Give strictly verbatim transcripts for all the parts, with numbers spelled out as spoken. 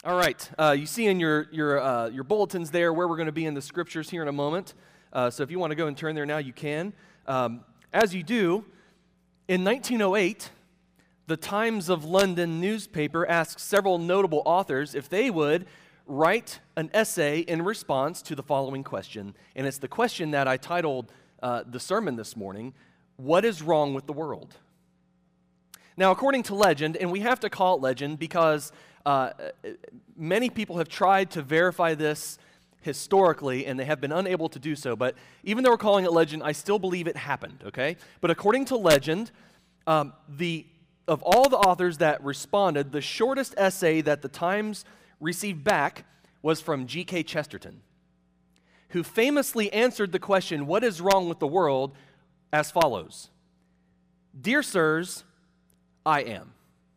All right, uh, you see in your your uh, your bulletins there where we're going to be in the scriptures here in a moment. Uh, so if you want to go and turn there now, you can. Um, as you do, in nineteen oh eight, the Times of London newspaper asked several notable authors if they would write an essay in response to the following question, and it's the question that I titled uh, the sermon this morning: "What is wrong with the world?" Now, according to legend, and we have to call it legend because uh, many people have tried to verify this historically, and they have been unable to do so, but even though we're calling it legend, I still believe it happened, okay? But according to legend, um, the of all the authors that responded, the shortest essay that the Times received back was from G K Chesterton, who famously answered the question, "What is wrong with the world?" as follows: "Dear sirs, I am."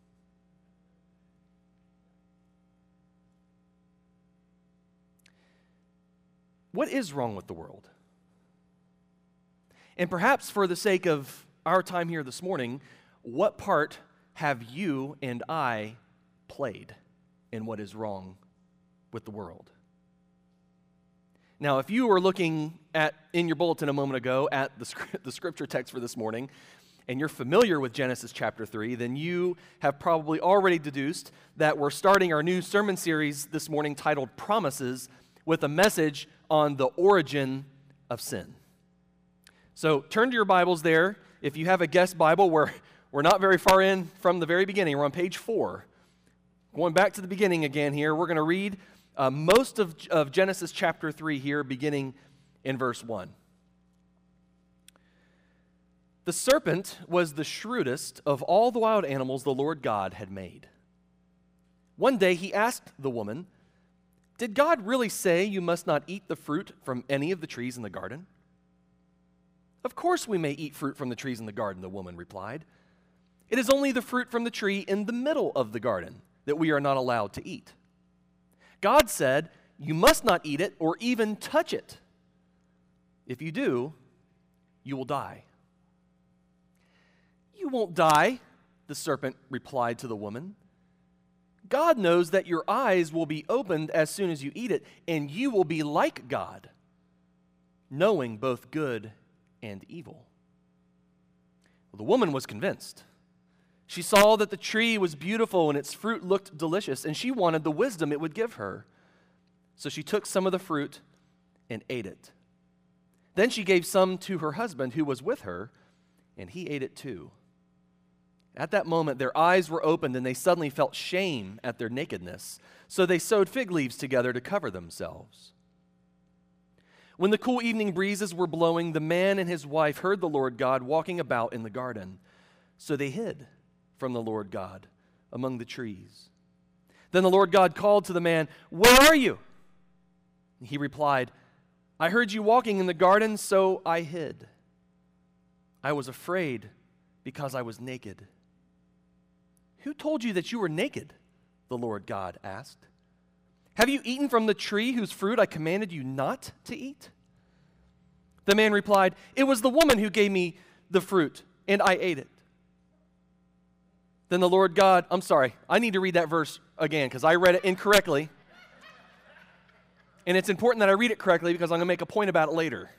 What is wrong with the world? And perhaps for the sake of our time here this morning, what part have you and I played in what is wrong with the world? Now, if you were looking at in your bulletin a moment ago at the, the scripture text for this morning, and you're familiar with Genesis chapter three, then you have probably already deduced that we're starting our new sermon series this morning titled Promises, with a message on the origin of sin. So turn to your Bibles there. If you have a guest Bible, we're, we're not very far in from the very beginning. We're on page four. Going back to the beginning again here, we're going to read uh, most of, of Genesis chapter three here, beginning in verse one. "The serpent was the shrewdest of all the wild animals the Lord God had made. One day he asked the woman, 'Did God really say you must not eat the fruit from any of the trees in the garden?' 'Of course we may eat fruit from the trees in the garden,' the woman replied. 'It is only the fruit from the tree in the middle of the garden that we are not allowed to eat. God said, you must not eat it or even touch it. If you do, you will die.' 'You won't die,' the serpent replied to the woman. 'God knows that your eyes will be opened as soon as you eat it, and you will be like God, knowing both good and evil.' Well, the woman was convinced. She saw that the tree was beautiful and its fruit looked delicious, and she wanted the wisdom it would give her. So she took some of the fruit and ate it. Then she gave some to her husband who was with her, and he ate it too. At that moment, their eyes were opened, and they suddenly felt shame at their nakedness. So they sewed fig leaves together to cover themselves. When the cool evening breezes were blowing, the man and his wife heard the Lord God walking about in the garden. So they hid from the Lord God among the trees. Then the Lord God called to the man, 'Where are you?' He replied, 'I heard you walking in the garden, so I hid. I was afraid because I was naked.' 'Who told you that you were naked?' the Lord God asked. 'Have you eaten from the tree whose fruit I commanded you not to eat?' The man replied, 'It was the woman who gave me the fruit, and I ate it.' Then the Lord God, I'm sorry, I need to read that verse again because I read it incorrectly. And it's important that I read it correctly because I'm going to make a point about it later.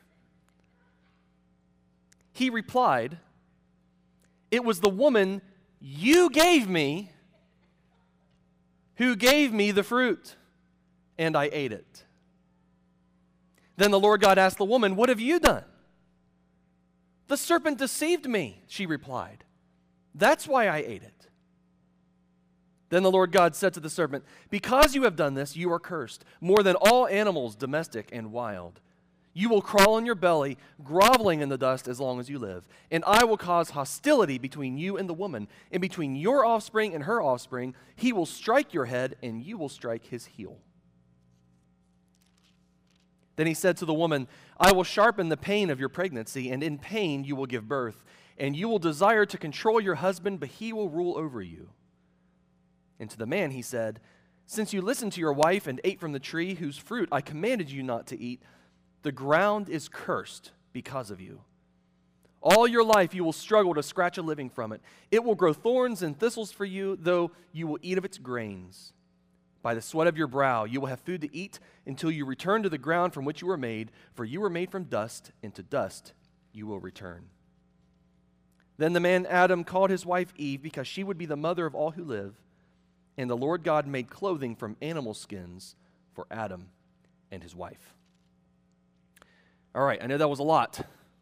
He replied, 'It was the woman you gave me who gave me the fruit, and I ate it.' Then the Lord God asked the woman, 'What have you done?' 'The serpent deceived me,' she replied. 'That's why I ate it.' Then the Lord God said to the serpent, 'Because you have done this, you are cursed, more than all animals, domestic and wild. You will crawl on your belly, groveling in the dust as long as you live. And I will cause hostility between you and the woman, and between your offspring and her offspring. He will strike your head, and you will strike his heel.' Then he said to the woman, 'I will sharpen the pain of your pregnancy, and in pain you will give birth. And you will desire to control your husband, but he will rule over you.' And to the man he said, 'Since you listened to your wife and ate from the tree whose fruit I commanded you not to eat, the ground is cursed because of you. All your life you will struggle to scratch a living from it. It will grow thorns and thistles for you, though you will eat of its grains. By the sweat of your brow you will have food to eat until you return to the ground from which you were made, for you were made from dust, and to dust you will return. Then the man Adam called his wife Eve because she would be the mother of all who live, and the Lord God made clothing from animal skins for Adam and his wife. All right, I know that was a lot,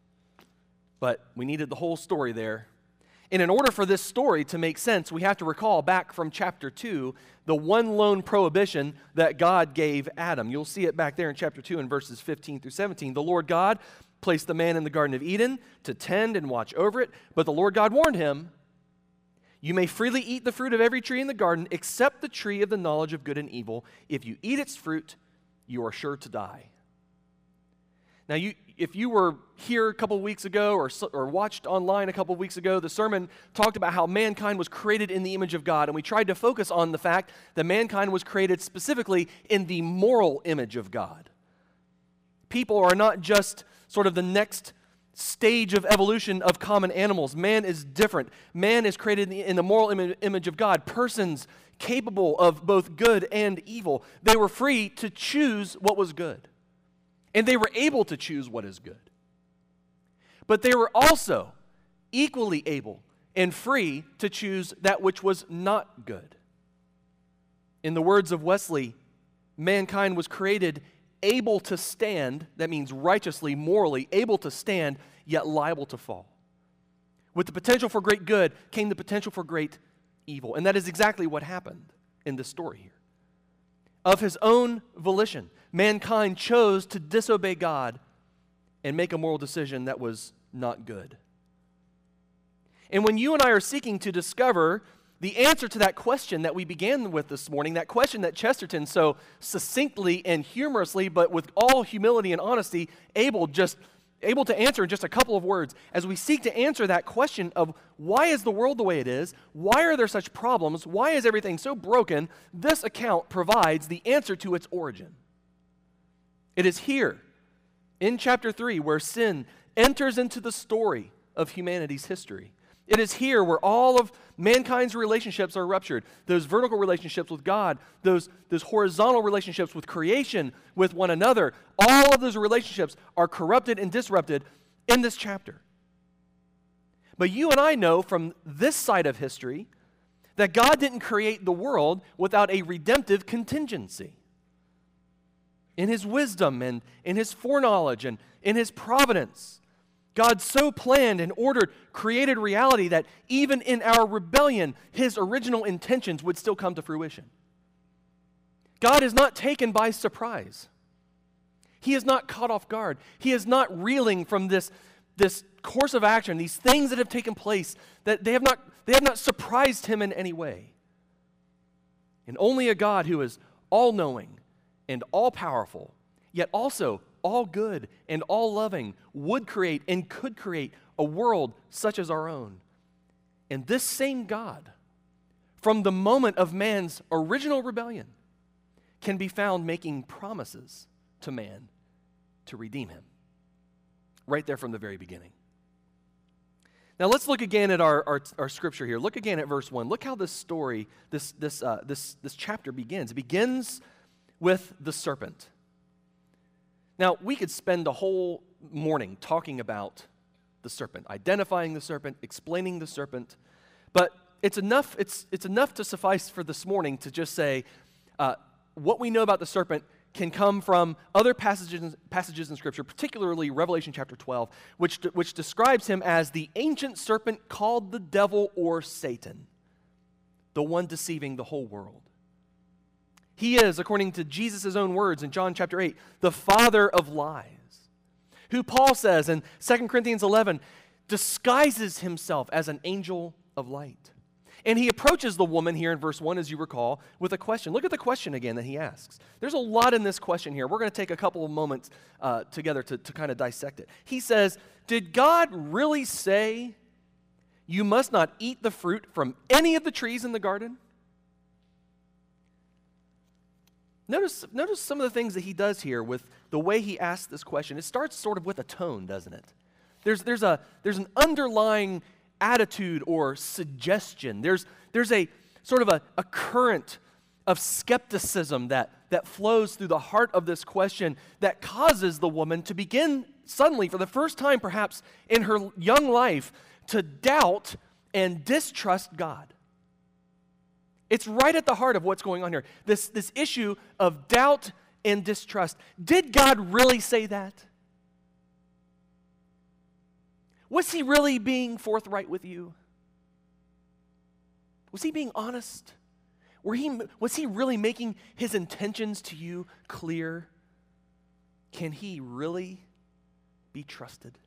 but we needed the whole story there. And in order for this story to make sense, we have to recall back from chapter two, the one lone prohibition that God gave Adam. You'll see it back there in chapter two in verses fifteen through seventeen. The Lord God placed the man in the Garden of Eden to tend and watch over it, but the Lord God warned him, "You may freely eat the fruit of every tree in the garden except the tree of the knowledge of good and evil. If you eat its fruit, you are sure to die." Now, you, if you were here a couple weeks ago or, or watched online a couple weeks ago, the sermon talked about how mankind was created in the image of God, and we tried to focus on the fact that mankind was created specifically in the moral image of God. People are not just sort of the next stage of evolution of common animals. Man is different. Man is created in the, in the moral Im- image of God. Persons capable of both good and evil. They were free to choose what was good. And they were able to choose what is good. But they were also equally able and free to choose that which was not good. In the words of Wesley, mankind was created able to stand, that means righteously, morally, able to stand, yet liable to fall. With the potential for great good came the potential for great evil. And that is exactly what happened in this story here. Of his own volition, mankind chose to disobey God and make a moral decision that was not good. And when you and I are seeking to discover the answer to that question that we began with this morning, that question that Chesterton so succinctly and humorously, but with all humility and honesty, able just able to answer in just a couple of words, as we seek to answer that question of why is the world the way it is, why are there such problems, why is everything so broken, this account provides the answer to its origin. It is here, in chapter three, where sin enters into the story of humanity's history. It is here where all of mankind's relationships are ruptured. Those vertical relationships with God, those, those horizontal relationships with creation, with one another, all of those relationships are corrupted and disrupted in this chapter. But you and I know from this side of history that God didn't create the world without a redemptive contingency. In His wisdom and in His foreknowledge and in His providence, God so planned and ordered created reality that even in our rebellion, His original intentions would still come to fruition. God is not taken by surprise. He is not caught off guard. He is not reeling from this, this course of action, these things that have taken place, that they have not, they have not surprised Him in any way. And only a God who is all-knowing and all-powerful, yet also all good and all loving, would create and could create a world such as our own. And this same God, from the moment of man's original rebellion, can be found making promises to man to redeem him. Right there from the very beginning. Now let's look again at our, our, our scripture here. Look again at verse one. Look how this story, this, this, uh, this, this chapter begins. It begins with the serpent. Now, we could spend the whole morning talking about the serpent, identifying the serpent, explaining the serpent, but it's enough, it's, it's enough to suffice for this morning to just say uh, what we know about the serpent can come from other passages, passages in Scripture, particularly Revelation chapter twelve, which, which describes him as the ancient serpent called the devil or Satan, the one deceiving the whole world. He is, according to Jesus' own words in John chapter eight, the father of lies, who Paul says in Second Corinthians eleven disguises himself as an angel of light. And he approaches the woman here in verse one, as you recall, with a question. Look at the question again that he asks. There's a lot in this question here. We're going to take a couple of moments uh, together to, to kind of dissect it. He says, did God really say you must not eat the fruit from any of the trees in the garden? Notice, notice some of the things that he does here with the way he asks this question. It starts sort of with a tone, doesn't it? There's, there's, a, there's an underlying attitude or suggestion. There's, there's a sort of a, a current of skepticism that, that flows through the heart of this question that causes the woman to begin suddenly, for the first time perhaps in her young life, to doubt and distrust God. It's right at the heart of what's going on here. This, this issue of doubt and distrust. Did God really say that? Was he really being forthright with you? Was he being honest? Were he, was he really making his intentions to you clear? Can he really be trusted?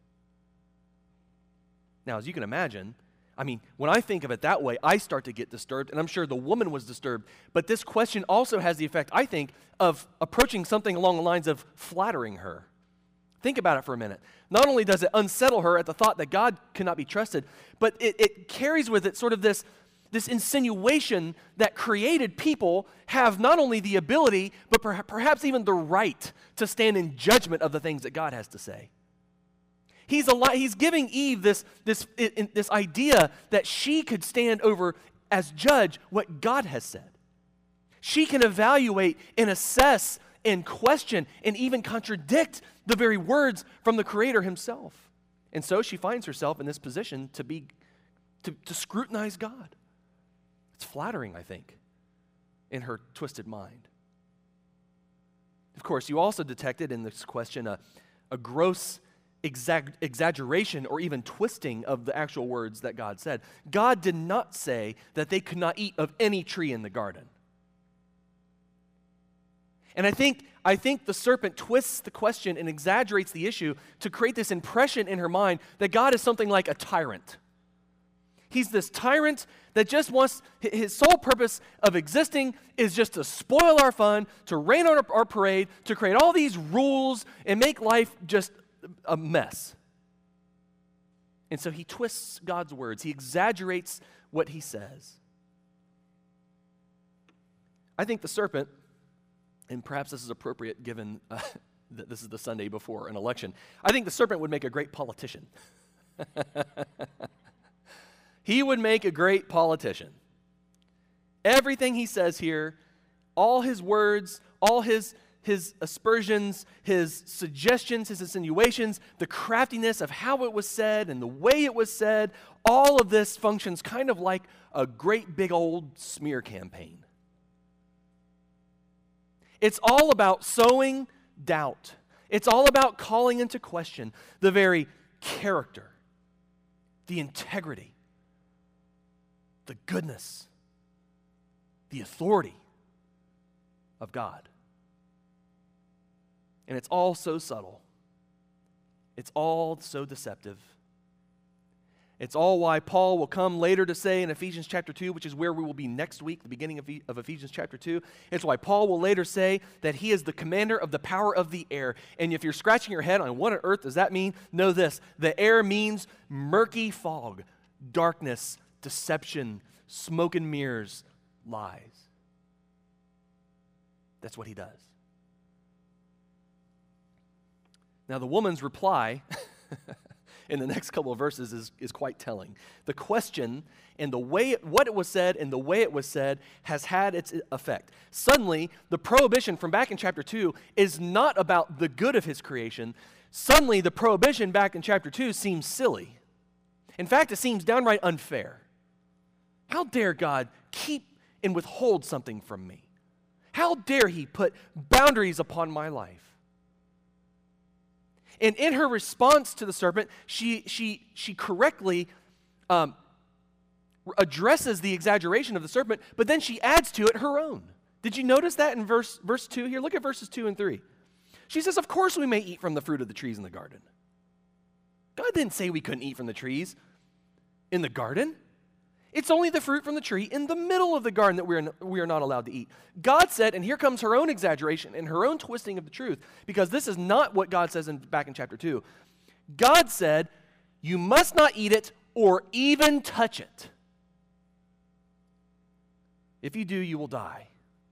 Now, as you can imagine, I mean, when I think of it that way, I start to get disturbed, and I'm sure the woman was disturbed. But this question also has the effect, I think, of approaching something along the lines of flattering her. Think about it for a minute. Not only does it unsettle her at the thought that God cannot be trusted, but it, it carries with it sort of this, this insinuation that created people have not only the ability, but per- perhaps even the right to stand in judgment of the things that God has to say. He's, al- he's giving Eve this, this, in, this idea that she could stand over as judge what God has said. She can evaluate and assess and question and even contradict the very words from the Creator himself. And so she finds herself in this position to be to, to scrutinize God. It's flattering, I think, in her twisted mind. Of course, you also detected in this question a, a gross exag- exaggeration or even twisting of the actual words that God said. God did not say that they could not eat of any tree in the garden. And I think, I think the serpent twists the question and exaggerates the issue to create this impression in her mind that God is something like a tyrant. He's this tyrant that just wants, his sole purpose of existing is just to spoil our fun, to rain on our, our parade, to create all these rules and make life just a mess. And so he twists God's words. He exaggerates what he says. I think the serpent, and perhaps this is appropriate given uh, that this is the Sunday before an election, I think the serpent would make a great politician. He would make a great politician. Everything he says here, all his words, all his, his aspersions, his suggestions, his insinuations, the craftiness of how it was said and the way it was said, all of this functions kind of like a great big old smear campaign. It's all about sowing doubt. It's all about calling into question the very character, the integrity, the goodness, the authority of God. And it's all so subtle. It's all so deceptive. It's all why Paul will come later to say in Ephesians chapter two, which is where we will be next week, the beginning of, e- of Ephesians chapter two. It's why Paul will later say that he is the commander of the power of the air. And if you're scratching your head on what on earth does that mean, know this. The air means murky fog, darkness, deception, smoke and mirrors, lies. That's what he does. Now the woman's reply in the next couple of verses is, is quite telling. The question and the way, it, what it was said and the way it was said has had its effect. Suddenly, the prohibition from back in chapter two is not about the good of his creation. Suddenly, the prohibition back in chapter two seems silly. In fact, it seems downright unfair. How dare God keep and withhold something from me? How dare he put boundaries upon my life? And in her response to the serpent, she, she, she correctly um, addresses the exaggeration of the serpent, but then she adds to it her own. Did you notice that in verse, verse two here? Look at verses two and three. She says, of course we may eat from the fruit of the trees in the garden. God didn't say we couldn't eat from the trees in the garden. It's only the fruit from the tree in the middle of the garden that we're, we are not allowed to eat. God said, and here comes her own exaggeration and her own twisting of the truth, because this is not what God says in, back in chapter two. God said, you must not eat it or even touch it. If you do, you will die.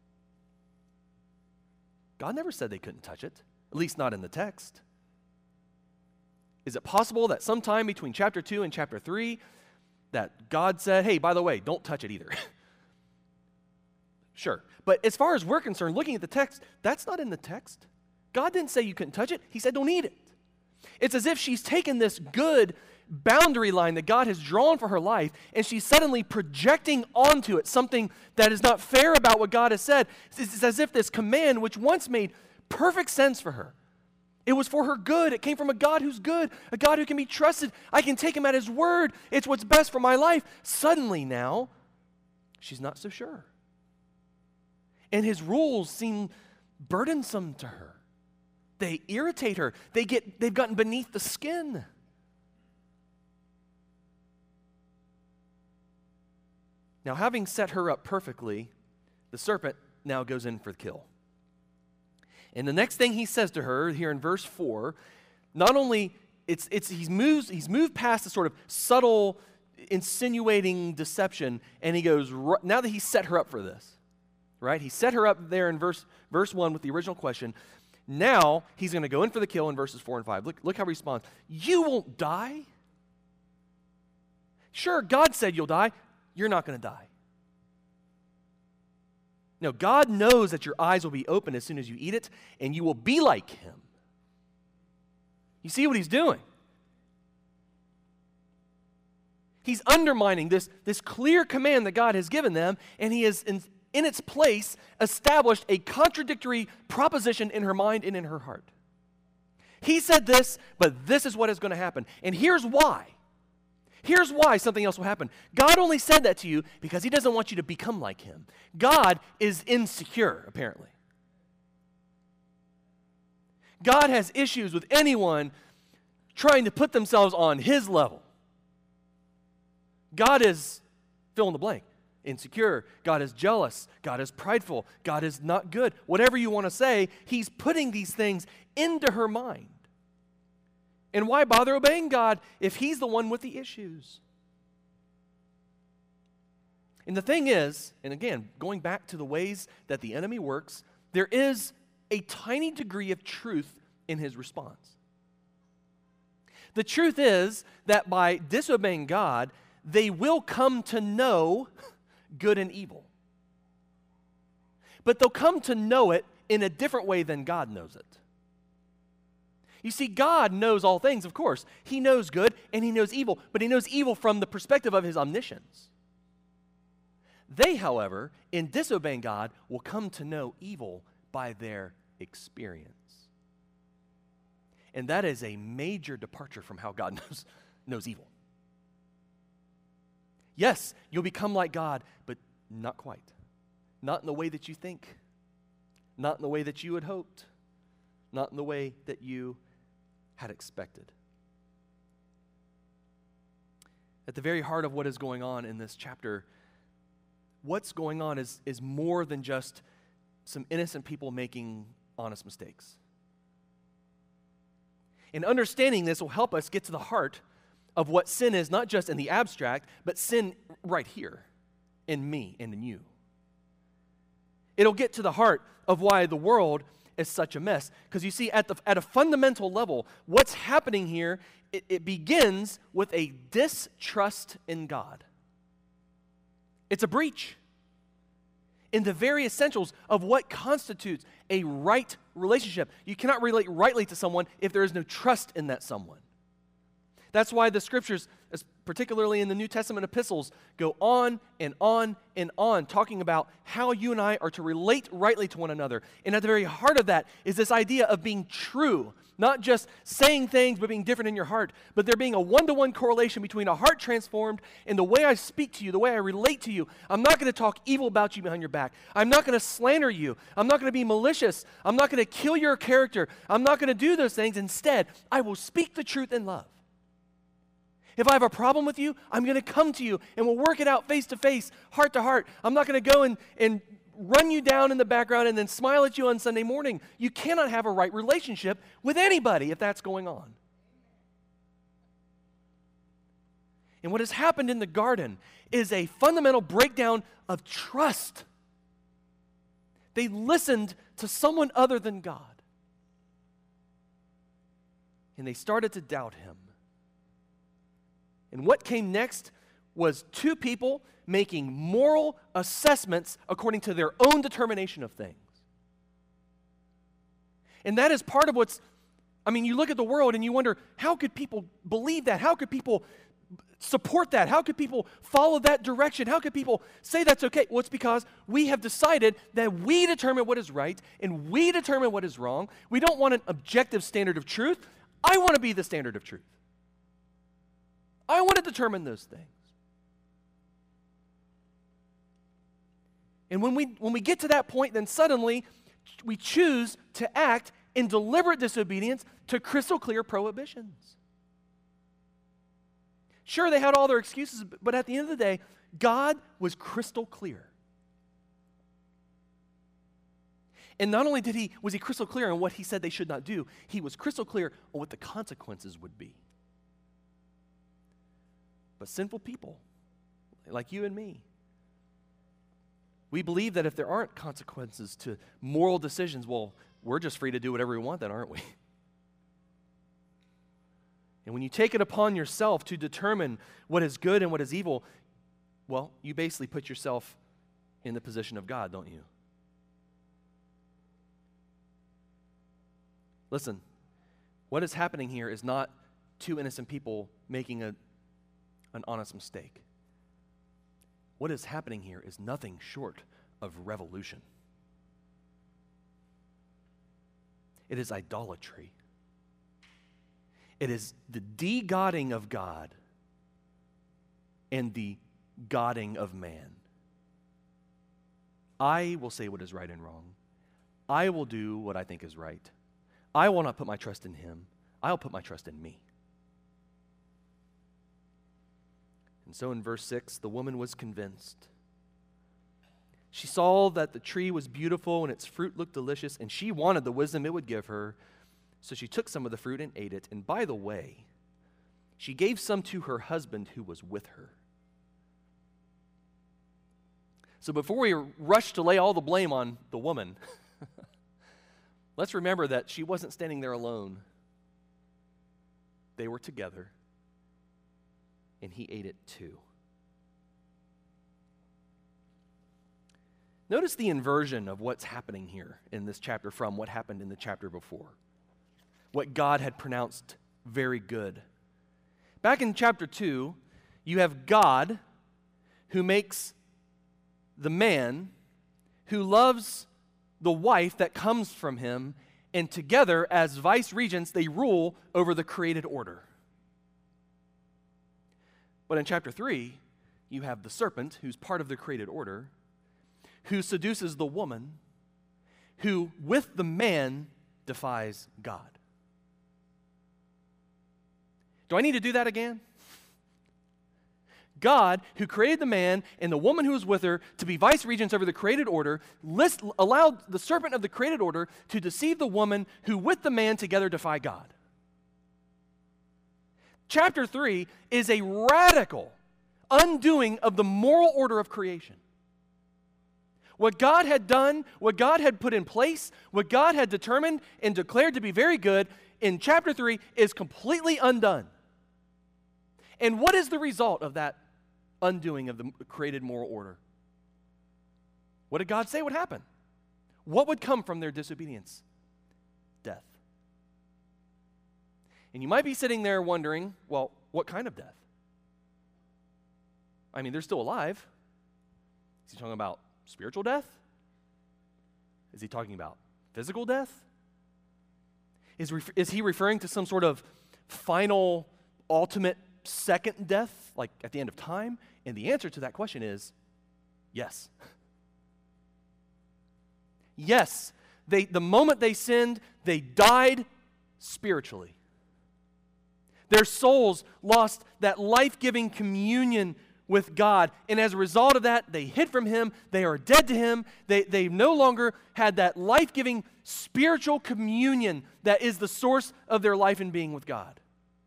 God never said they couldn't touch it, at least not in the text. Is it possible that sometime between chapter two and chapter three, that God said, hey, by the way, don't touch it either? Sure. But as far as we're concerned, looking at the text, that's not in the text. God didn't say you couldn't touch it. He said don't eat it. It's as if she's taken this good boundary line that God has drawn for her life, and she's suddenly projecting onto it something that is not fair about what God has said. It's as if this command, which once made perfect sense for her, it was for her good. It came from a God who's good, a God who can be trusted. I can take him at his word. It's what's best for my life. Suddenly now, she's not so sure. And his rules seem burdensome to her. They irritate her. They get, they've gotten beneath the skin. Now, having set her up perfectly, the serpent now goes in for the kill. And the next thing he says to her here in verse four, not only it's it's he's moved he's moved past the sort of subtle, insinuating deception, and he goes now that he's set her up for this. Right? He set her up there in verse, verse one with the original question. Now, he's going to go in for the kill in verses four and five. Look, look how he responds. You won't die? Sure, God said you'll die. You're not going to die. No, God knows that your eyes will be open as soon as you eat it, and you will be like him. You see what he's doing? He's undermining this, this clear command that God has given them, and he is in, in its place established a contradictory proposition in her mind and in her heart. He said this, but this is what is going to happen. And here's why. Here's why something else will happen. God only said that to you because he doesn't want you to become like him. God is insecure, apparently. God has issues with anyone trying to put themselves on his level. God is fill in the blank. Insecure. God is jealous. God is prideful. God is not good. Whatever you want to say, he's putting these things into her mind. And why bother obeying God if he's the one with the issues? And the thing is, and again, going back to the ways that the enemy works, there is a tiny degree of truth in his response. The truth is that by disobeying God, they will come to know good and evil. But they'll come to know it in a different way than God knows it. You see, God knows all things, of course. He knows good and he knows evil, but he knows evil from the perspective of his omniscience. They, however, in disobeying God, will come to know evil by their experience. And that is a major departure from how God knows, knows evil. Yes, you'll become like God, but not quite. Not in the way that you think. Not in the way that you had hoped. Not in the way that you had expected. At the very heart of what is going on in this chapter, what's going on is, is more than just some innocent people making honest mistakes. And understanding this will help us get to the heart of what sin is, not just in the abstract, but sin right here, in me and in you. It'll get to the heart of why the world is such a mess. Because you see, at the at a fundamental level, what's happening here, it, it begins with a distrust in God. It's a breach in the very essentials of what constitutes a right relationship. You cannot relate rightly to someone if there is no trust in that someone. That's why the scriptures, particularly in the New Testament epistles, go on and on and on, talking about how you and I are to relate rightly to one another. And at the very heart of that is this idea of being true, not just saying things but being different in your heart, but there being a one-to-one correlation between a heart transformed and the way I speak to you, the way I relate to you. I'm not going to talk evil about you behind your back. I'm not going to slander you. I'm not going to be malicious. I'm not going to kill your character. I'm not going to do those things. Instead, I will speak the truth in love. If I have a problem with you, I'm going to come to you and we'll work it out face to face, heart to heart. I'm not going to go and, and run you down in the background and then smile at you on Sunday morning. You cannot have a right relationship with anybody if that's going on. And what has happened in the garden is a fundamental breakdown of trust. They listened to someone other than God. And they started to doubt him. And what came next was two people making moral assessments according to their own determination of things. And that is part of what's, I mean, you look at the world and you wonder, how could people believe that? How could people support that? How could people follow that direction? How could people say that's okay? Well, it's because we have decided that we determine what is right and we determine what is wrong. We don't want an objective standard of truth. I want to be the standard of truth. I want to determine those things. And when we when we get to that point, then suddenly we choose to act in deliberate disobedience to crystal clear prohibitions. Sure, they had all their excuses, but at the end of the day, God was crystal clear. And not only did he was he crystal clear on what he said they should not do, he was crystal clear on what the consequences would be. But sinful people, like you and me, we believe that if there aren't consequences to moral decisions, well, we're just free to do whatever we want then, aren't we? And when you take it upon yourself to determine what is good and what is evil, well, you basically put yourself in the position of God, don't you? Listen, what is happening here is not two innocent people making a, an honest mistake. What is happening here is nothing short of revolution. It is idolatry. It is the de-godding of God and the godding of man. I will say what is right and wrong. I will do what I think is right. I will not put my trust in him. I'll put my trust in me. And so in verse six, the woman was convinced. She saw that the tree was beautiful and its fruit looked delicious, and she wanted the wisdom it would give her. So she took some of the fruit and ate it. And by the way, she gave some to her husband who was with her. So before we rush to lay all the blame on the woman, let's remember that she wasn't standing there alone. They were together, and he ate it too. Notice the inversion of what's happening here in this chapter from what happened in the chapter before. What God had pronounced very good. Back in chapter two, you have God who makes the man who loves the wife that comes from him, and together as vice regents, they rule over the created order. But in chapter three, you have the serpent, who's part of the created order, who seduces the woman, who with the man defies God. Do I need to do that again? God, who created the man and the woman who was with her to be vice regents over the created order, list, allowed the serpent of the created order to deceive the woman who with the man together defy God. Chapter three is a radical undoing of the moral order of creation. What God had done, what God had put in place, what God had determined and declared to be very good in chapter three is completely undone. And what is the result of that undoing of the created moral order? What did God say would happen? What would come from their disobedience? Death. And you might be sitting there wondering, well, what kind of death? I mean, they're still alive. Is he talking about spiritual death? Is he talking about physical death? Is, ref- is he referring to some sort of final, ultimate second death, like at the end of time? And the answer to that question is yes. Yes, they, the moment they sinned, they died spiritually. Their souls lost that life-giving communion with God, and as a result of that, they hid from him, they are dead to him, they, they no longer had that life-giving spiritual communion that is the source of their life and being with God.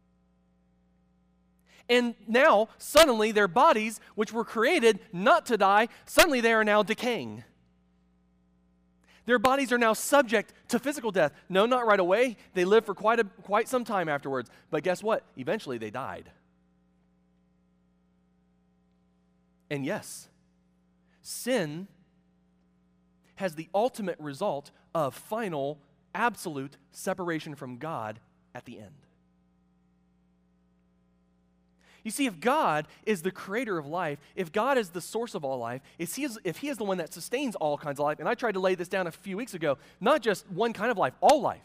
And now, suddenly, their bodies, which were created not to die, suddenly they are now decaying. Their bodies are now subject to physical death. No, not right away. They lived for quite a, quite some time afterwards. But guess what? Eventually they died. And yes, sin has the ultimate result of final, absolute separation from God at the end. You see, if God is the creator of life, if God is the source of all life, if he is, if he is the one that sustains all kinds of life, and I tried to lay this down a few weeks ago, not just one kind of life, all life.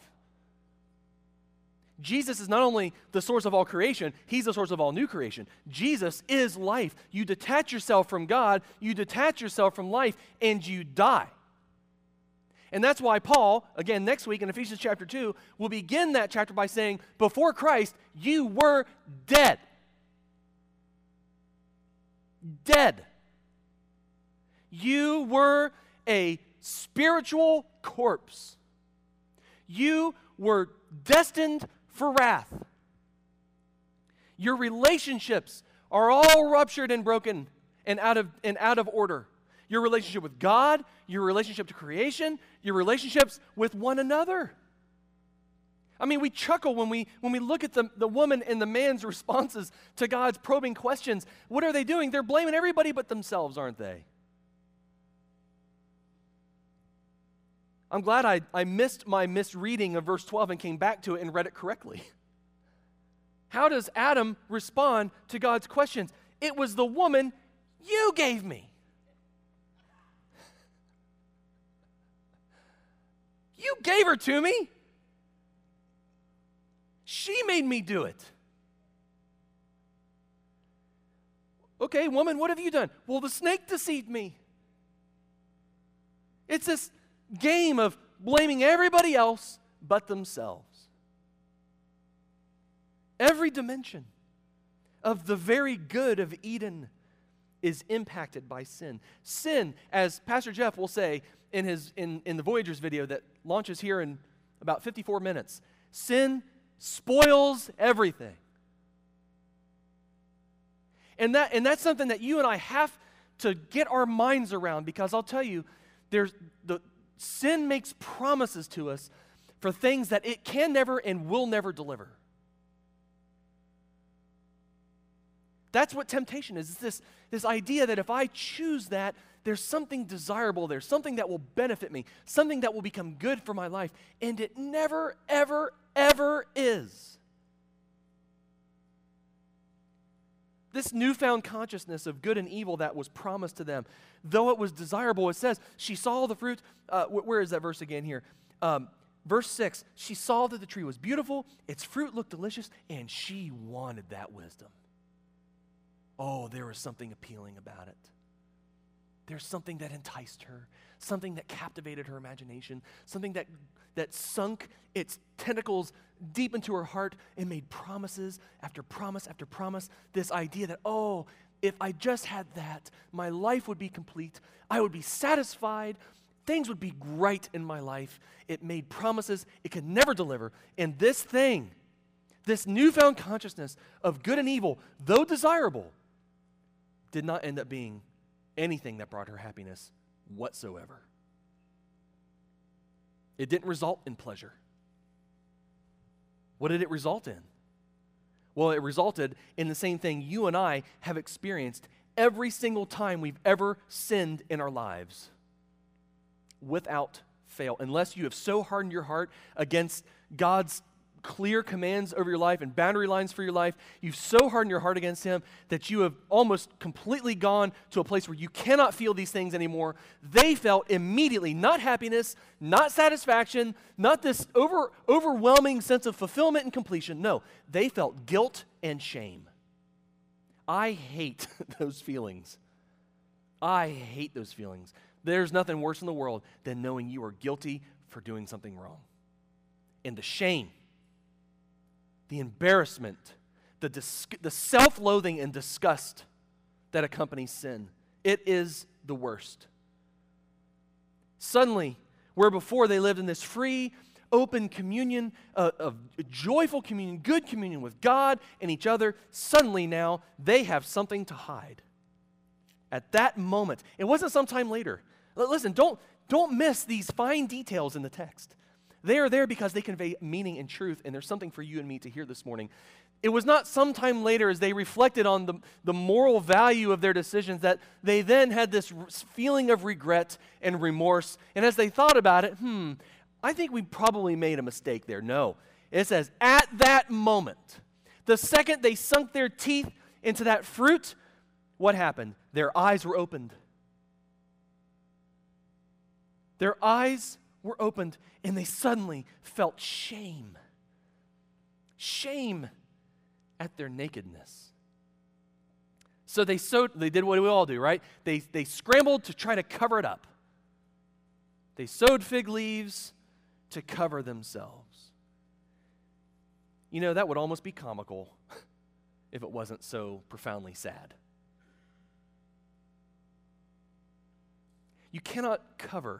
Jesus is not only the source of all creation, he's the source of all new creation. Jesus is life. You detach yourself from God, you detach yourself from life, and you die. And that's why Paul, again, next week in Ephesians chapter two, will begin that chapter by saying, before Christ, you were dead. Dead. You were a spiritual corpse. You were destined for wrath. Your relationships are all ruptured and broken and out of, and out of order. Your relationship with God, your relationship to creation, your relationships with one another. I mean, we chuckle when we when we look at the, the woman and the man's responses to God's probing questions. What are they doing? They're blaming everybody but themselves, aren't they? I'm glad I, I missed my misreading of verse twelve and came back to it and read it correctly. How does Adam respond to God's questions? It was the woman you gave me. You gave her to me. She made me do it. Okay, woman, what have you done? Well, the snake deceived me. It's this game of blaming everybody else but themselves. Every dimension of the very good of Eden is impacted by sin. Sin, as Pastor Jeff will say in his in, in the Voyagers video that launches here in about fifty-four minutes, sin spoils everything. And that and that's something that you and I have to get our minds around, because I'll tell you, there's the sin makes promises to us for things that it can never and will never deliver. That's what temptation is. It's this, this idea that if I choose that, there's something desirable there, something that will benefit me, something that will become good for my life. And it never, ever, ever is. This newfound consciousness of good and evil that was promised to them, though it was desirable, it says, she saw the fruit. Uh, where is that verse again here? Um, verse six, she saw that the tree was beautiful, its fruit looked delicious, and she wanted that wisdom. Oh, there was something appealing about it. There's something that enticed her, something that captivated her imagination, something that, that sunk its tentacles deep into her heart and made promises after promise after promise. This idea that, oh, if I just had that, my life would be complete. I would be satisfied. Things would be great in my life. It made promises it could never deliver. And this thing, this newfound consciousness of good and evil, though desirable, did not end up being anything that brought her happiness whatsoever. It didn't result in pleasure. What did it result in? Well, it resulted in the same thing you and I have experienced every single time we've ever sinned in our lives, without fail. Unless you have so hardened your heart against God's clear commands over your life and boundary lines for your life, you've so hardened your heart against him that you have almost completely gone to a place where you cannot feel these things anymore. They felt immediately not happiness, not satisfaction, not this over, overwhelming sense of fulfillment and completion. No, they felt guilt and shame. I hate those feelings. I hate those feelings. There's nothing worse in the world than knowing you are guilty for doing something wrong. And the shame, the embarrassment, the, dis- the self-loathing and disgust that accompanies sin. It is the worst. Suddenly, where before they lived in this free, open communion, uh, of joyful communion, good communion with God and each other, suddenly now they have something to hide. At that moment, it wasn't sometime later. L- listen, don't, don't miss these fine details in the text. They are there because they convey meaning and truth, and there's something for you and me to hear this morning. It was not sometime later as they reflected on the, the moral value of their decisions that they then had this feeling of regret and remorse. And as they thought about it, hmm, I think we probably made a mistake there. No. It says, at that moment, the second they sunk their teeth into that fruit, what happened? Their eyes were opened. Their eyes were opened, and they suddenly felt shame. Shame at their nakedness. So they sewed, they did what we all do, right? They, they scrambled to try to cover it up. They sewed fig leaves to cover themselves. You know, that would almost be comical if it wasn't so profoundly sad. You cannot cover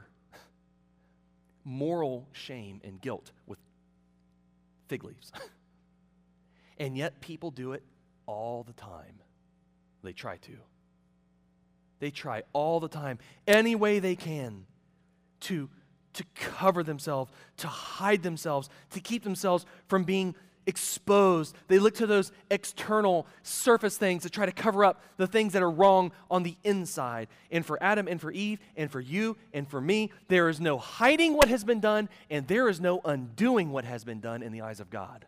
moral shame and guilt with fig leaves. And yet people do it all the time. They try to. They try all the time, any way they can, to, to cover themselves, to hide themselves, to keep themselves from being exposed. They look to those external surface things to try to cover up the things that are wrong on the inside. And for Adam and for Eve and for you and for me, there is no hiding what has been done, and there is no undoing what has been done in the eyes of God.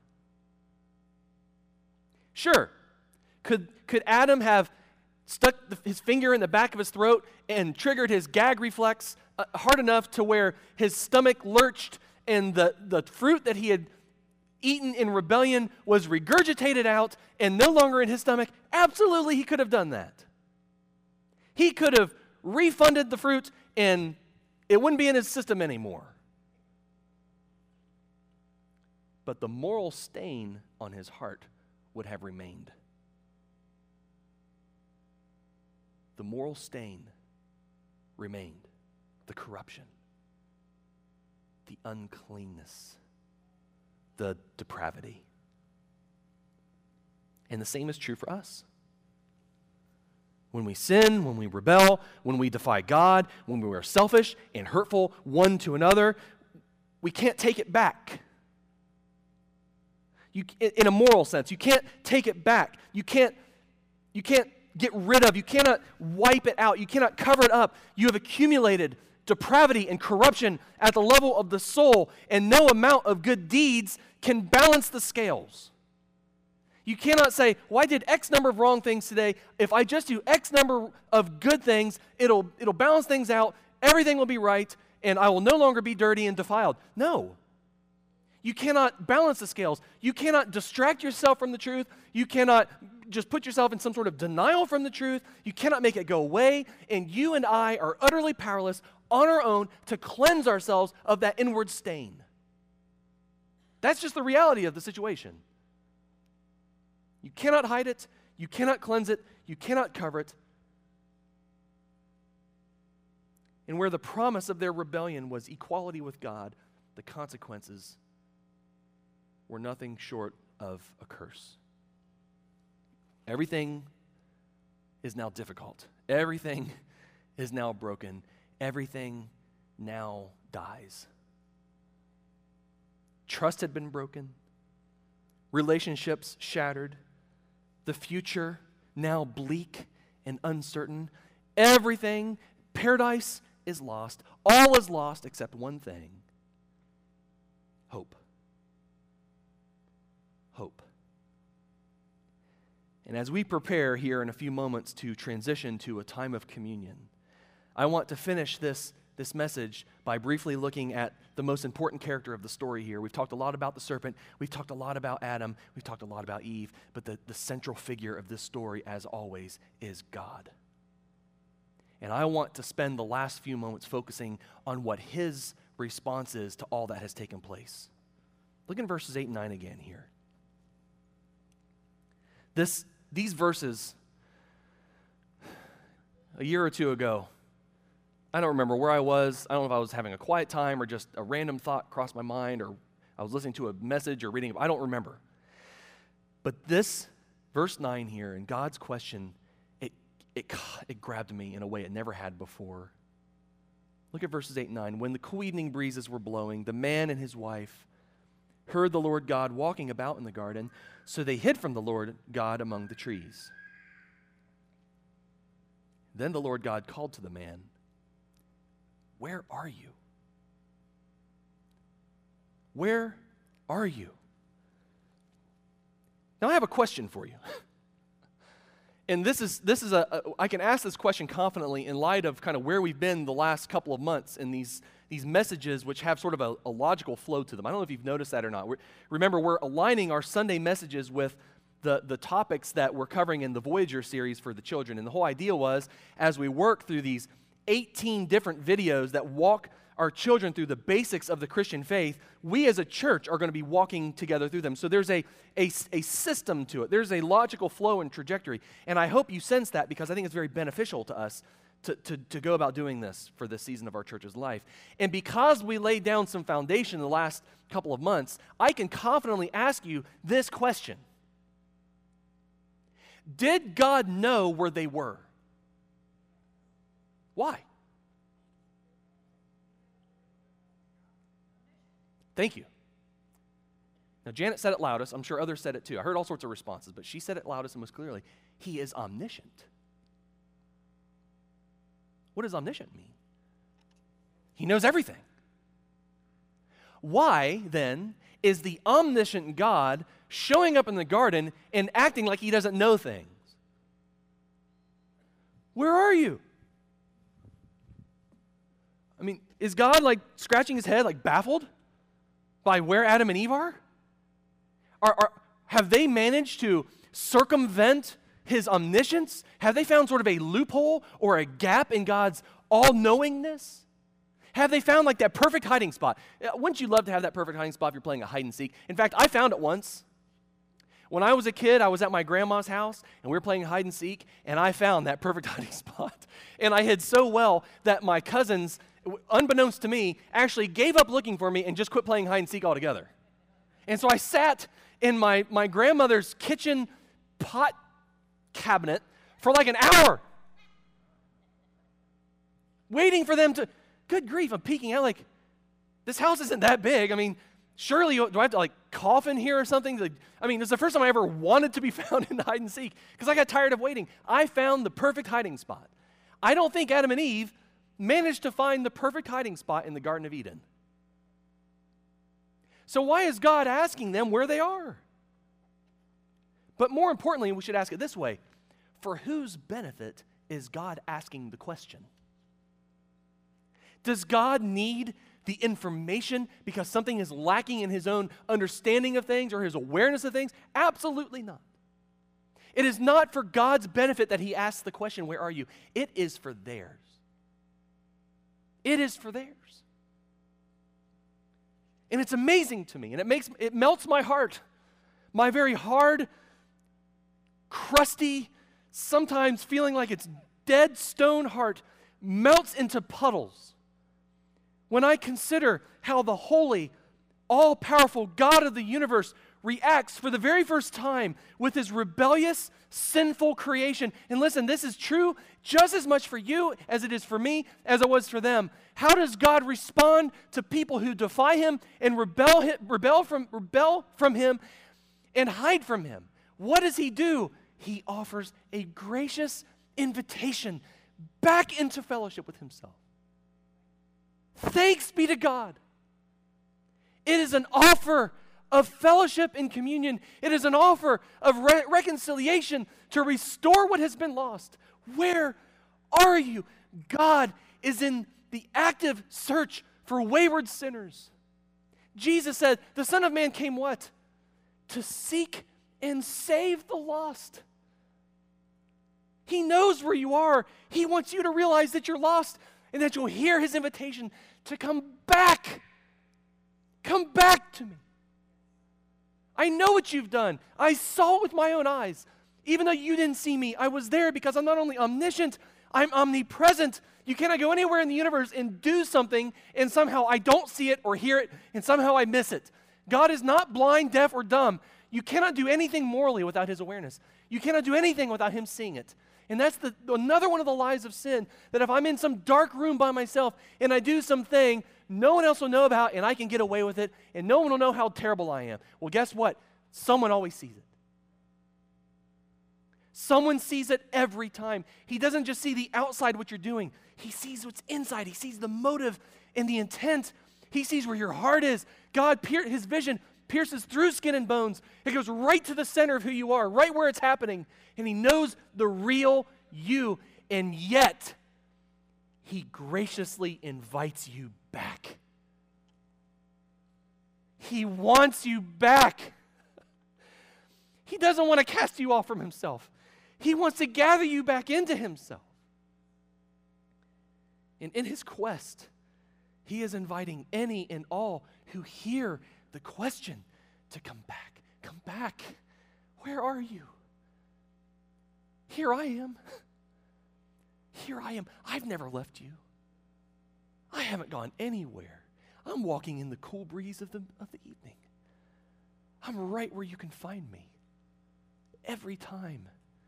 Sure, could, could Adam have stuck the, his finger in the back of his throat and triggered his gag reflex uh, hard enough to where his stomach lurched and the, the fruit that he had eaten in rebellion was regurgitated out and no longer in his stomach? Absolutely, he could have done that. He could have refunded the fruit and it wouldn't be in his system anymore. But the moral stain on his heart would have remained. The moral stain remained. The corruption, the uncleanness, the depravity. And the same is true for us. When we sin, when we rebel, when we defy God, when we are selfish and hurtful one to another, we can't take it back. You, in a moral sense, you can't take it back. You can't, you can't get rid of, you cannot wipe it out, you cannot cover it up. You have accumulated depravity and corruption at the level of the soul, and no amount of good deeds can balance the scales. You cannot say, well, I did X number of wrong things today. If I just do X number of good things, it'll, it'll balance things out, everything will be right, and I will no longer be dirty and defiled. No. You cannot balance the scales. You cannot distract yourself from the truth. You cannot just put yourself in some sort of denial from the truth. You cannot make it go away, and you and I are utterly powerless on our own to cleanse ourselves of that inward stain. That's just the reality of the situation. You cannot hide it. You cannot cleanse it. You cannot cover it. And where the promise of their rebellion was equality with God, the consequences were nothing short of a curse. Everything is now difficult. Everything is now broken. Everything now dies. Trust had been broken. Relationships shattered. The future now bleak and uncertain. Everything, paradise is lost. All is lost except one thing. Hope. Hope. And as we prepare here in a few moments to transition to a time of communion, I want to finish this, this message by briefly looking at the most important character of the story here. We've talked a lot about the serpent. We've talked a lot about Adam. We've talked a lot about Eve. But the, the central figure of this story, as always, is God. And I want to spend the last few moments focusing on what his response is to all that has taken place. Look in verses eight and nine again here. This, these verses, a year or two ago, I don't remember where I was. I don't know if I was having a quiet time or just a random thought crossed my mind or I was listening to a message or reading. I don't remember. But this, verse nine here, and God's question, it, it, it grabbed me in a way it never had before. Look at verses eight and nine. When the cool evening breezes were blowing, the man and his wife heard the Lord God walking about in the garden, so they hid from the Lord God among the trees. Then the Lord God called to the man, "Where are you? Where are you?" Now I have a question for you. And this is this is a, a I can ask this question confidently in light of kind of where we've been the last couple of months in these these messages which have sort of a, a logical flow to them. I don't know if you've noticed that or not. We're, remember, we're aligning our Sunday messages with the, the topics that we're covering in the Voyager series for the children. And the whole idea was, as we work through these eighteen different videos that walk our children through the basics of the Christian faith, we as a church are going to be walking together through them. So there's a, a, a system to it. There's a logical flow and trajectory. And I hope you sense that, because I think it's very beneficial to us to, to, to go about doing this for this season of our church's life. And because we laid down some foundation in the last couple of months, I can confidently ask you this question. Did God know where they were? Why? Thank you. Now, Janet said it loudest. I'm sure others said it too. I heard all sorts of responses, but she said it loudest and most clearly. He is omniscient. What does omniscient mean? He knows everything. Why, then, is the omniscient God showing up in the garden and acting like he doesn't know things? Where are you? I mean, is God like scratching his head, like baffled by where Adam and Eve are? Are, are? Have they managed to circumvent his omniscience? Have they found sort of a loophole or a gap in God's all-knowingness? Have they found like that perfect hiding spot? Wouldn't you love to have that perfect hiding spot if you're playing a hide and seek? In fact, I found it once. When I was a kid, I was at my grandma's house, and we were playing hide and seek, and I found that perfect hiding spot. And I hid so well that my cousins, unbeknownst to me, actually gave up looking for me and just quit playing hide and seek altogether. And so I sat in my, my grandmother's kitchen pot cabinet for like an hour, waiting for them to, good grief, I'm peeking out like, this house isn't that big. I mean, surely, do I have to like cough in here or something? I mean, this is the first time I ever wanted to be found in hide and seek because I got tired of waiting. I found the perfect hiding spot. I don't think Adam and Eve managed to find the perfect hiding spot in the Garden of Eden. So why is God asking them where they are? But more importantly, we should ask it this way. For whose benefit is God asking the question? Does God need the information because something is lacking in his own understanding of things or his awareness of things? Absolutely not. It is not for God's benefit that he asks the question, where are you? It is for theirs. It is for theirs. And it's amazing to me, and it makes it melts my heart. My very hard, crusty, sometimes feeling like it's dead stone heart melts into puddles when I consider how the holy, all-powerful God of the universe reacts for the very first time with his rebellious, sinful creation. And listen, this is true just as much for you as it is for me, as it was for them. How does God respond to people who defy him and rebel, rebel, from, rebel from him and hide from him? What does he do? He offers a gracious invitation back into fellowship with himself. Thanks be to God. It is an offer of fellowship and communion. It is an offer of re- reconciliation to restore what has been lost. Where are you? God is in the active search for wayward sinners. Jesus said, the Son of Man came what? To seek and save the lost. He knows where you are. He wants you to realize that you're lost and that you'll hear his invitation to come back. Come back to me. I know what you've done. I saw it with my own eyes. Even though you didn't see me, I was there because I'm not only omniscient, I'm omnipresent. You cannot go anywhere in the universe and do something and somehow I don't see it or hear it and somehow I miss it. God is not blind, deaf, or dumb. You cannot do anything morally without his awareness. You cannot do anything without him seeing it. And that's the, another one of the lies of sin, that if I'm in some dark room by myself and I do something no one else will know about and I can get away with it and no one will know how terrible I am. Well, guess what? Someone always sees it. Someone sees it every time. He doesn't just see the outside, what you're doing. He sees what's inside. He sees the motive and the intent. He sees where your heart is. God, his vision pierces through skin and bones. It goes right to the center of who you are, right where it's happening. And he knows the real you. And yet, he graciously invites you back. He wants you back. He doesn't want to cast you off from himself. He wants to gather you back into himself. And in his quest, he is inviting any and all who hear the question to come back. Come back. Where are you? Here I am. Here I am. I've never left you. I haven't gone anywhere. I'm walking in the cool breeze of the, of the evening. I'm right where you can find me. Every time.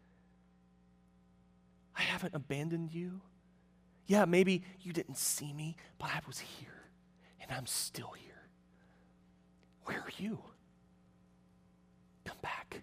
I haven't abandoned you. Yeah, maybe you didn't see me, but I was here, and I'm still here. Where are you? Come back.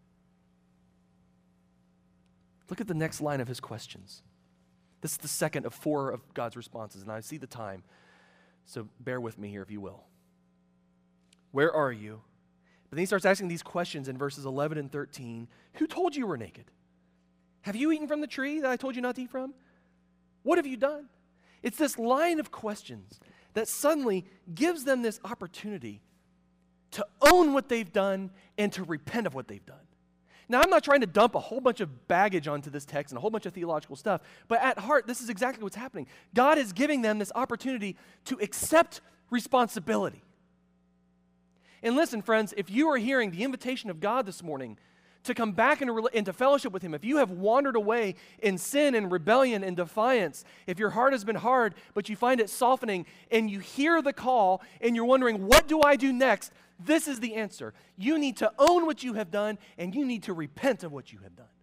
Look at the next line of his questions. This is the second of four of God's responses, and I see the time, so bear with me here if you will. Where are you? But then he starts asking these questions in verses eleven and thirteen. Who told you you were naked? Have you eaten from the tree that I told you not to eat from? What have you done? It's this line of questions that suddenly gives them this opportunity to own what they've done and to repent of what they've done. Now, I'm not trying to dump a whole bunch of baggage onto this text and a whole bunch of theological stuff, but at heart, this is exactly what's happening. God is giving them this opportunity to accept responsibility. And listen, friends, if you are hearing the invitation of God this morning to come back into, into fellowship with him, if you have wandered away in sin and rebellion and defiance, if your heart has been hard, but you find it softening, and you hear the call, and you're wondering, what do I do next? This is the answer. You need to own what you have done, and you need to repent of what you have done.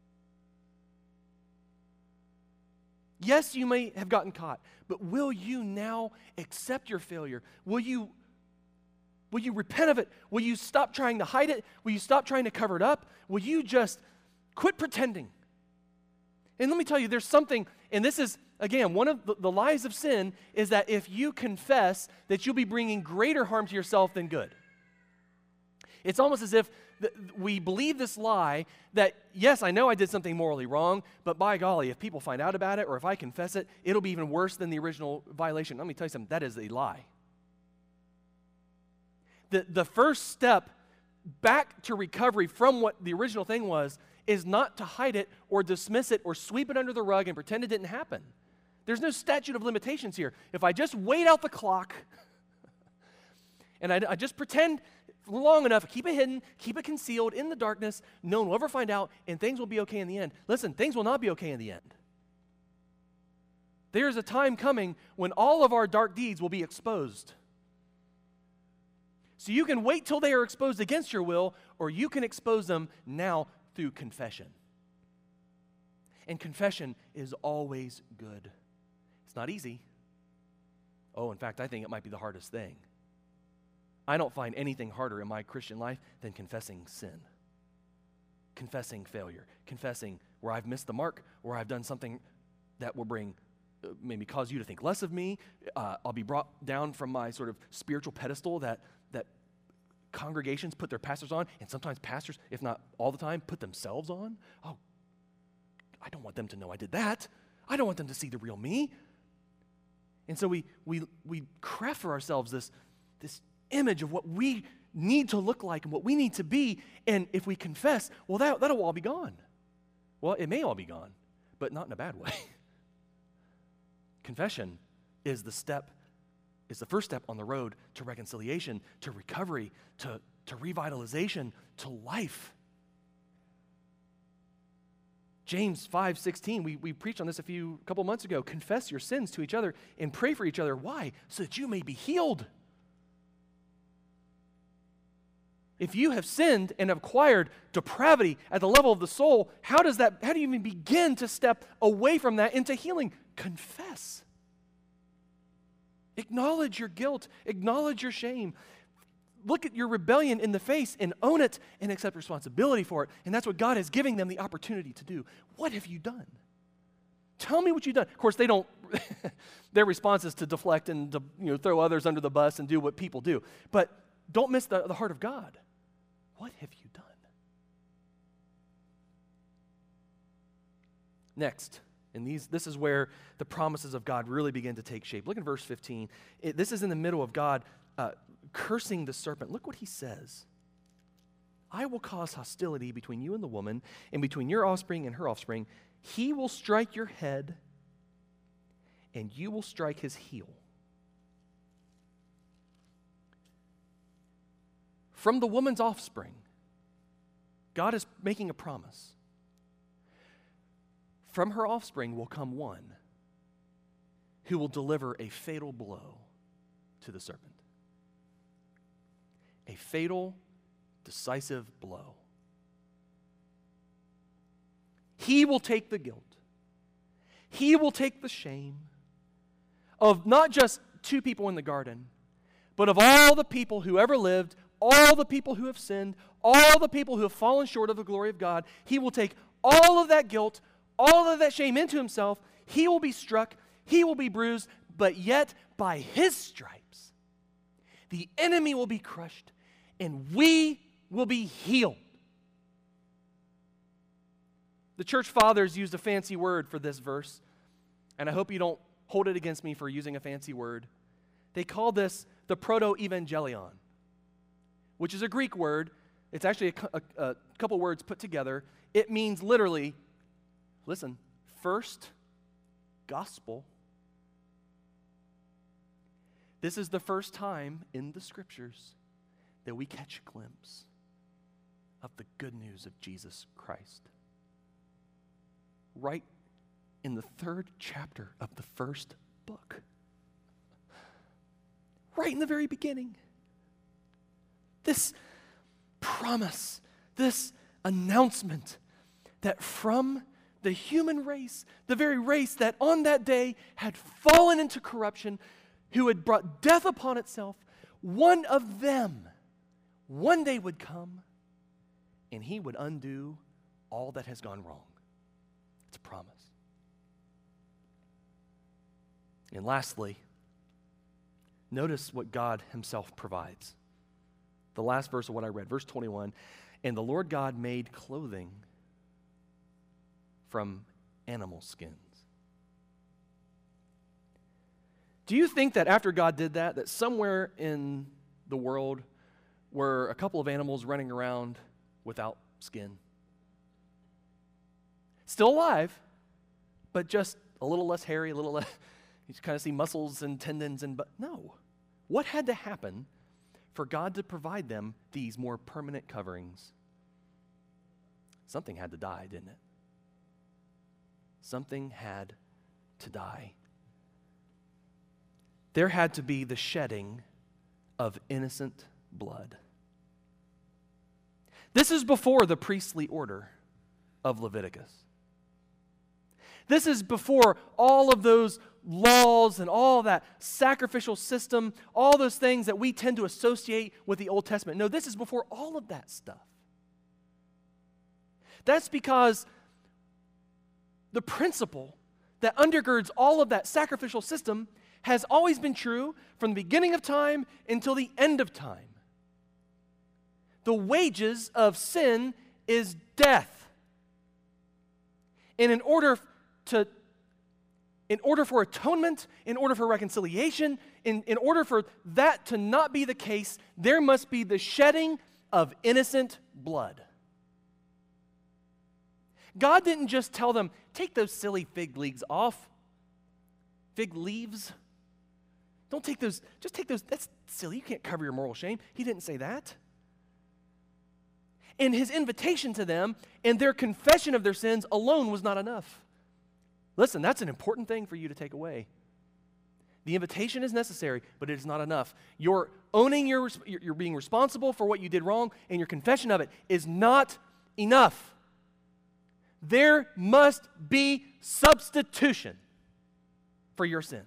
Yes, you may have gotten caught, but will you now accept your failure? Will you Will you repent of it? Will you stop trying to hide it? Will you stop trying to cover it up? Will you just quit pretending? And let me tell you, there's something, and this is, again, one of the, the lies of sin is that if you confess, that you'll be bringing greater harm to yourself than good. It's almost as if th- we believe this lie that, yes, I know I did something morally wrong, but by golly, if people find out about it or if I confess it, it'll be even worse than the original violation. Let me tell you something, that is a lie. The, the first step back to recovery from what the original thing was is not to hide it or dismiss it or sweep it under the rug and pretend it didn't happen. There's no statute of limitations here. If I just wait out the clock and I, I just pretend long enough, keep it hidden, keep it concealed in the darkness, no one will ever find out, and things will be okay in the end. Listen, things will not be okay in the end. There's a time coming when all of our dark deeds will be exposed. So you can wait till they are exposed against your will, or you can expose them now through confession. And confession is always good. It's not easy. Oh, in fact, I think it might be the hardest thing. I don't find anything harder in my Christian life than confessing sin, confessing failure, confessing where I've missed the mark, where I've done something that will bring, uh, maybe cause you to think less of me. Uh, I'll be brought down from my sort of spiritual pedestal that that congregations put their pastors on, and sometimes pastors, if not all the time, put themselves on. Oh, I don't want them to know I did that. I don't want them to see the real me. And so we we we craft for ourselves this, this image of what we need to look like and what we need to be, and if we confess, well, that, that'll all be gone. Well, it may all be gone, but not in a bad way. Confession is the step It's the first step on the road to reconciliation, to recovery, to, to revitalization, to life. James five sixteen, we, we preached on this a few couple months ago. Confess your sins to each other and pray for each other. Why? So that you may be healed. If you have sinned and have acquired depravity at the level of the soul, how does that, how do you even begin to step away from that into healing? Confess. Acknowledge your guilt. Acknowledge your shame. Look at your rebellion in the face and own it and accept responsibility for it. And that's what God is giving them the opportunity to do. What have you done? Tell me what you've done. Of course, they don't, their response is to deflect and to, you know, throw others under the bus and do what people do. But don't miss the, the heart of God. What have you done? Next, and these, this is where the promises of God really begin to take shape. Look at verse fifteen. It, this is in the middle of God uh, cursing the serpent. Look what he says. I will cause hostility between you and the woman, and between your offspring and her offspring. He will strike your head, and you will strike his heel. From the woman's offspring, God is making a promise. From her offspring will come one who will deliver a fatal blow to the serpent. A fatal, decisive blow. He will take the guilt. He will take the shame of not just two people in the garden, but of all the people who ever lived, all the people who have sinned, all the people who have fallen short of the glory of God. He will take all of that guilt, all of that shame into himself. He will be struck, he will be bruised, but yet by his stripes, the enemy will be crushed, and we will be healed. The church fathers used a fancy word for this verse, and I hope you don't hold it against me for using a fancy word. They call this the proto-evangelion, which is a Greek word. It's actually a, a, a couple words put together. It means literally, listen, first gospel. This is the first time in the scriptures that we catch a glimpse of the good news of Jesus Christ. Right in the third chapter of the first book. Right in the very beginning. This promise, this announcement that from the human race, the very race that on that day had fallen into corruption, who had brought death upon itself, one of them one day would come and he would undo all that has gone wrong. It's a promise. And lastly, notice what God himself provides. The last verse of what I read, verse twenty-one, and the Lord God made clothing from animal skins. Do you think that after God did that, that somewhere in the world were a couple of animals running around without skin? Still alive, but just a little less hairy, a little less, you kind of see muscles and tendons and, but no. What had to happen for God to provide them these more permanent coverings? Something had to die, didn't it? Something had to die. There had to be the shedding of innocent blood. This is before the priestly order of Leviticus. This is before all of those laws and all that sacrificial system, all those things that we tend to associate with the Old Testament. No, this is before all of that stuff. That's because the principle that undergirds all of that sacrificial system has always been true from the beginning of time until the end of time. The wages of sin is death. And in order to, in order for atonement, in order for reconciliation, in, in order for that to not be the case, there must be the shedding of innocent blood. God didn't just tell them, take those silly fig leaves off. Fig leaves. Don't take those, just take those, that's silly, you can't cover your moral shame. He didn't say that. And his invitation to them and their confession of their sins alone was not enough. Listen, that's an important thing for you to take away. The invitation is necessary, but it is not enough. Your owning your, you're being responsible for what you did wrong and your confession of it is not enough. There must be substitution for your sin.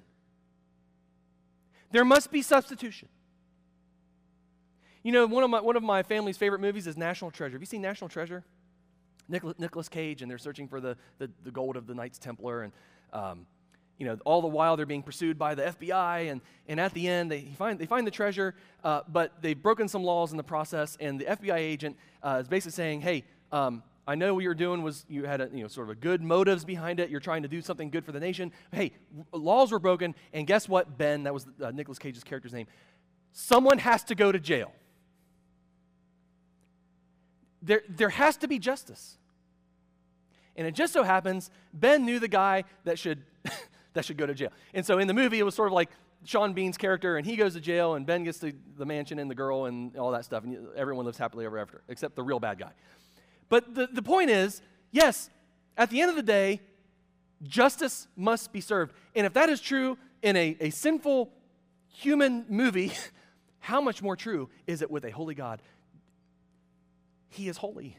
There must be substitution. You know, one of my one of my family's favorite movies is National Treasure. Have you seen National Treasure? Nicholas, Nicholas Cage, and they're searching for the, the, the gold of the Knights Templar, and um, you know, all the while they're being pursued by the F B I, and, and at the end they find they find the treasure, uh, but they've broken some laws in the process, and the F B I agent uh, is basically saying, hey, um, I know what you're doing was you had a, you know, sort of a good motives behind it. You're trying to do something good for the nation. Hey, laws were broken, and guess what, Ben? That was uh, Nicolas Cage's character's name. Someone has to go to jail. There, there has to be justice. And it just so happens Ben knew the guy that should that should go to jail. And so in the movie, it was sort of like Sean Bean's character, and he goes to jail, and Ben gets to the mansion and the girl and all that stuff, and everyone lives happily ever after, except the real bad guy. But the, the point is, yes, at the end of the day, justice must be served. And if that is true in a, a sinful human movie, how much more true is it with a holy God? He is holy.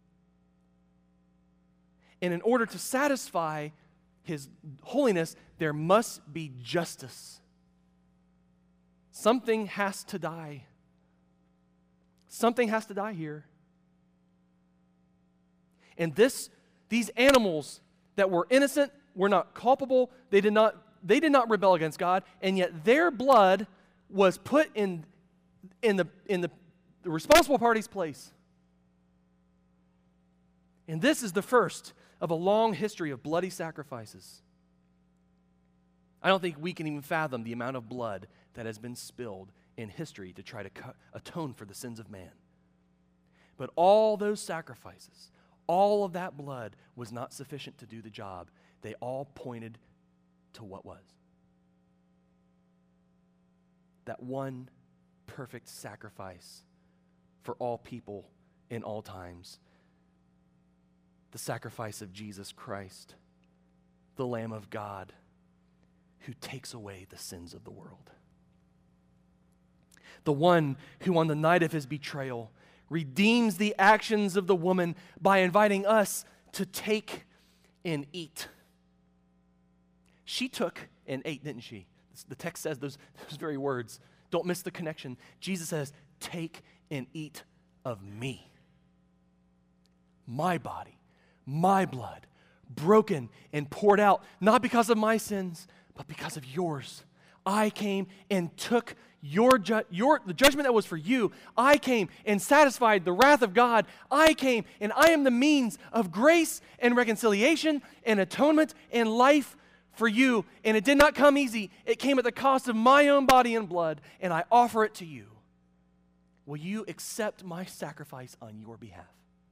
And in order to satisfy his holiness, there must be justice. Something has to die. Something has to die here. And this, these animals that were innocent, were not culpable, they did not, they did not rebel against God, and yet their blood was put in, in, the, in the, the responsible party's place. And this is the first of a long history of bloody sacrifices. I don't think we can even fathom the amount of blood that has been spilled in history to try to co- atone for the sins of man. But all those sacrifices, all of that blood was not sufficient to do the job. They all pointed to what was. That one perfect sacrifice for all people in all times. The sacrifice of Jesus Christ, the Lamb of God, who takes away the sins of the world. The one who on the night of his betrayal redeems the actions of the woman by inviting us to take and eat. She took and ate, didn't she? The text says those, those very words. Don't miss the connection. Jesus says, take and eat of me. My body, my blood, broken and poured out, not because of my sins, but because of yours. I came and took your, ju- your the judgment that was for you. I came and satisfied the wrath of God. I came and I am the means of grace and reconciliation and atonement and life for you. And it did not come easy. It came at the cost of my own body and blood, and I offer it to you. Will you accept my sacrifice on your behalf?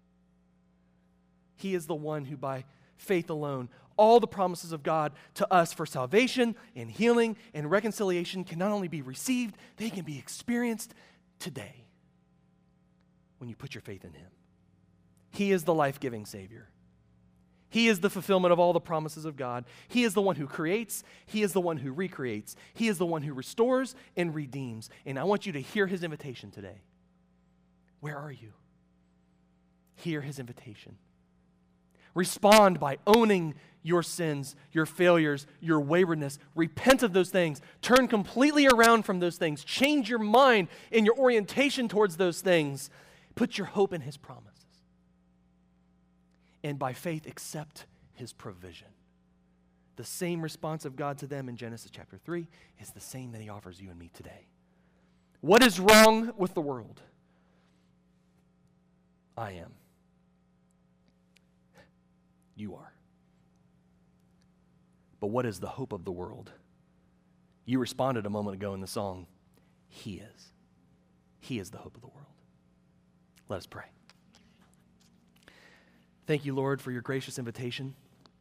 He is the one who by faith alone, all the promises of God to us for salvation and healing and reconciliation can not only be received, they can be experienced today when you put your faith in Him. He is the life-giving Savior. He is the fulfillment of all the promises of God. He is the one who creates. He is the one who recreates. He is the one who restores and redeems. And I want you to hear His invitation today. Where are you? Hear His invitation. Respond by owning your sins, your failures, your waywardness. Repent of those things. Turn completely around from those things. Change your mind and your orientation towards those things. Put your hope in His promises. And by faith, accept His provision. The same response of God to them in Genesis chapter three is the same that He offers you and me today. What is wrong with the world? I am. You are. But what is the hope of the world? You responded a moment ago in the song, He is. He is the hope of the world. Let us pray. Thank you, Lord, for your gracious invitation.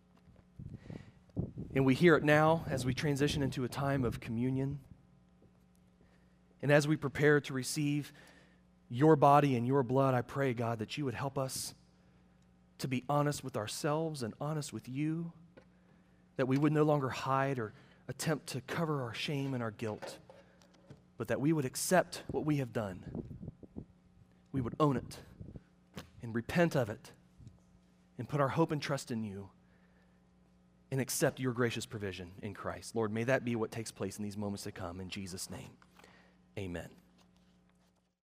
And we hear it now as we transition into a time of communion. And as we prepare to receive your body and your blood, I pray, God, that you would help us to be honest with ourselves and honest with you, that we would no longer hide or attempt to cover our shame and our guilt, but that we would accept what we have done. We would own it and repent of it and put our hope and trust in you and accept your gracious provision in Christ. Lord, may that be what takes place in these moments to come. In Jesus' name, amen.